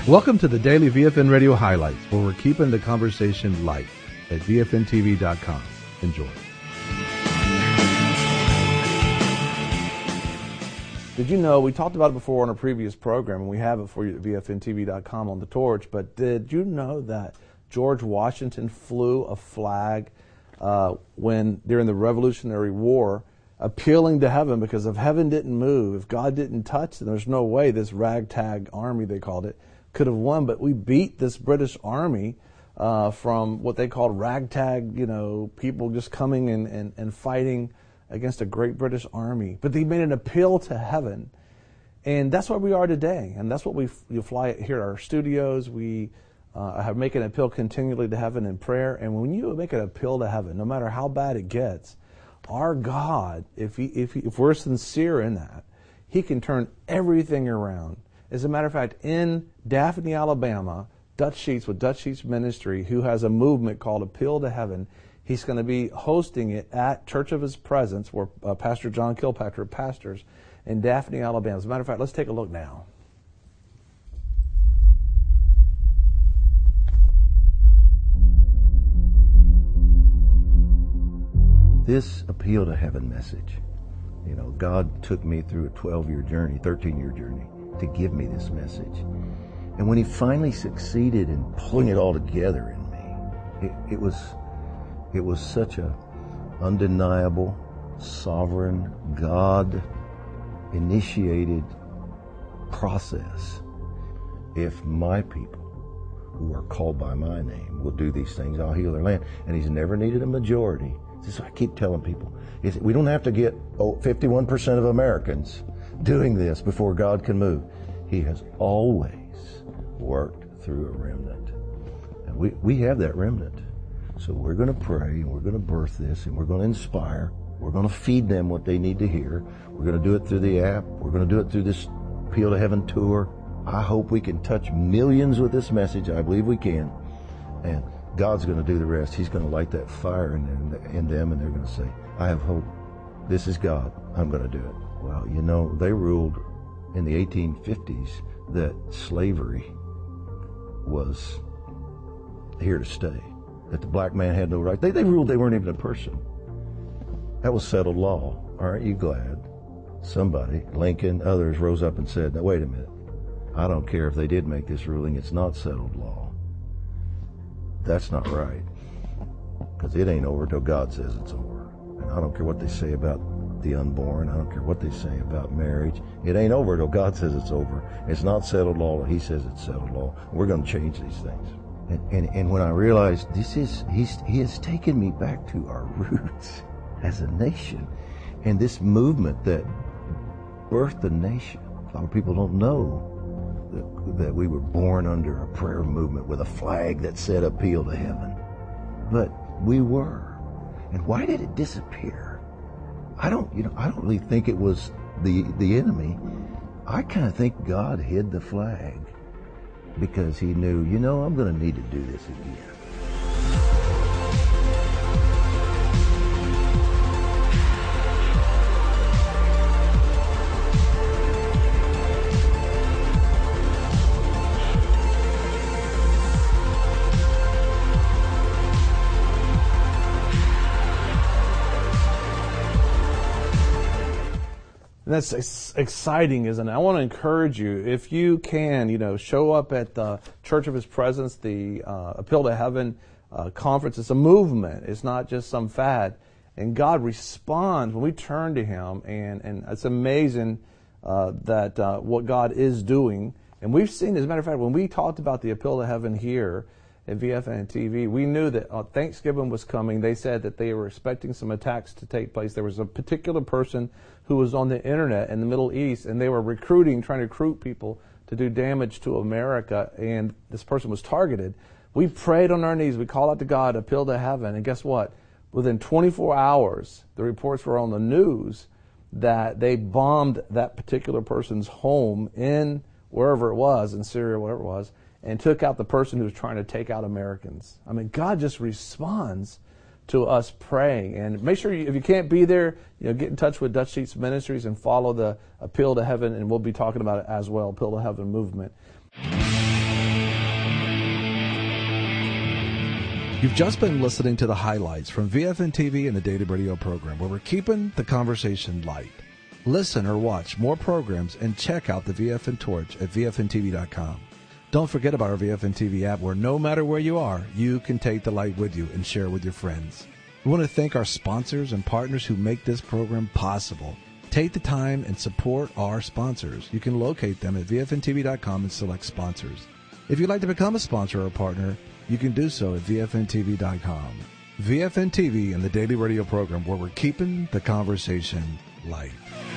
Welcome to the Daily VFN Radio Highlights, where we're keeping the conversation light at VFNTV.com. Enjoy. Did you know, we talked about it before on a previous program, and we have it for you at VFNTV.com on the torch, but did you know that George Washington flew a flag when during the Revolutionary War, appealing to heaven, because if heaven didn't move, if God didn't touch, then there's no way this ragtag army, they called it, could have won. But we beat this British army from what they called ragtag, people just coming and fighting against a great British army. But they made an appeal to heaven. And that's where we are today. And that's what you fly here at our studios. We have make an appeal continually to heaven in prayer. And when you make an appeal to heaven, no matter how bad it gets, our God, if we're sincere in that, He can turn everything around. As a matter of fact, in Daphne, Alabama, Dutch Sheets with Dutch Sheets Ministry, who has a movement called Appeal to Heaven, he's going to be hosting it at Church of His Presence, where Pastor John Kilpatrick pastors, in Daphne, Alabama. As a matter of fact, let's take a look now. This Appeal to Heaven message, God took me through a 12-year journey, 13-year journey to give me this message. And when He finally succeeded in pulling it all together in me, it was such a undeniable, sovereign, God-initiated process. If my people who are called by my name will do these things, I'll heal their land. And He's never needed a majority. This is what I keep telling people. We don't have to get 51% of Americans doing this before God can move. He has always worked through a remnant. And we have that remnant. So we're going to pray, and we're going to birth this, and we're going to inspire. We're going to feed them what they need to hear. We're going to do it through the app. We're going to do it through this Appeal to Heaven tour. I hope we can touch millions with this message. I believe we can. And God's going to do the rest. He's going to light that fire in them, and they're going to say, I have hope. This is God. I'm going to do it. Well, they ruled in the 1850s that slavery was here to stay, that the black man had no right. They ruled they weren't even a person. That was settled law. Aren't you glad somebody, Lincoln, others, rose up and said, now, wait a minute. I don't care if they did make this ruling. It's not settled law. That's not right, because it ain't over till God says it's over. And I don't care what they say about the unborn. I don't care what they say about marriage. It ain't over till God says it's over. It's not settled law. He says it's settled law. We're going to change these things. And when I realized He has taken me back to our roots as a nation, and this movement that birthed the nation. A lot of people don't know that we were born under a prayer movement with a flag that said Appeal to Heaven. But we were. And why did it disappear? I don't really think it was the enemy. I kind of think God hid the flag because He knew, I'm going to need to do this again. And that's exciting, isn't it? I want to encourage you, if you can, show up at the Church of His Presence, the Appeal to Heaven conference. It's a movement. It's not just some fad. And God responds when we turn to Him, and it's amazing that what God is doing. And we've seen, as a matter of fact, when we talked about the Appeal to Heaven here at VFN TV, we knew that Thanksgiving was coming. They said that they were expecting some attacks to take place. There was a particular person who was on the internet in the Middle East, and they were trying to recruit people to do damage to America, and this person was targeted. We prayed on our knees. We called out to God, Appeal to Heaven, and guess what? Within 24 hours, the reports were on the news that they bombed that particular person's home in wherever it was, in Syria, whatever it was, and took out the person who was trying to take out Americans. I mean, God just responds to us praying. And make sure, if you can't be there, get in touch with Dutch Sheets Ministries and follow the Appeal to Heaven, and we'll be talking about it as well, Appeal to Heaven movement. You've just been listening to the highlights from VFN TV and the Daily Radio program, where we're keeping the conversation light. Listen or watch more programs and check out the VFN Torch at VFNTV.com. Don't forget about our VFN TV app, where no matter where you are, you can take the light with you and share it with your friends. We want to thank our sponsors and partners who make this program possible. Take the time and support our sponsors. You can locate them at VFNTV.com and select sponsors. If you'd like to become a sponsor or a partner, you can do so at VFNTV.com. VFN TV and the Daily Radio program, where we're keeping the conversation light.